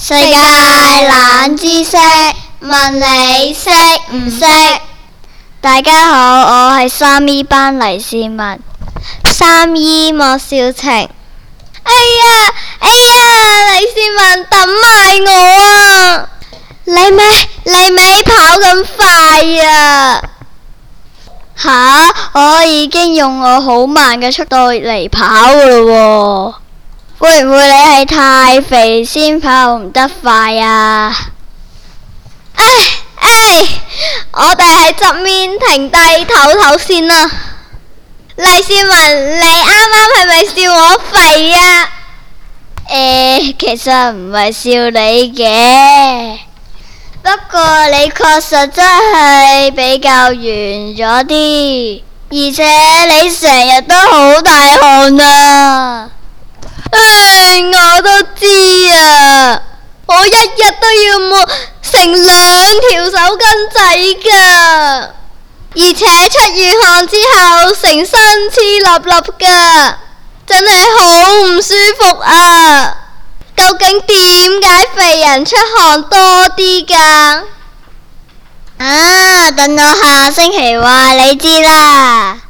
世界冷知識，問你識唔識？大家好，我係3E 班黎善文。3E 莫少情。哎呀，黎善文等埋我啊！你咪跑咁快啊！吓，我已經用我好慢嘅速度嚟跑㗎咯喎。會唔會你係太肥先跑唔得快啊？我哋喺側面停低唞先啦。黎善文，你啱啱係咪笑我肥啊？其實唔係笑你嘅，不過你確實真係比較圓咗啲，而且你成日都好大汗啊！我都知啊，我一日都要抹成2條手巾仔㗎，而且出完汗之後成身黐笠笠㗎，真係好唔舒服啊！究竟點解肥人出汗多啲㗎？等我下星期話你知啦。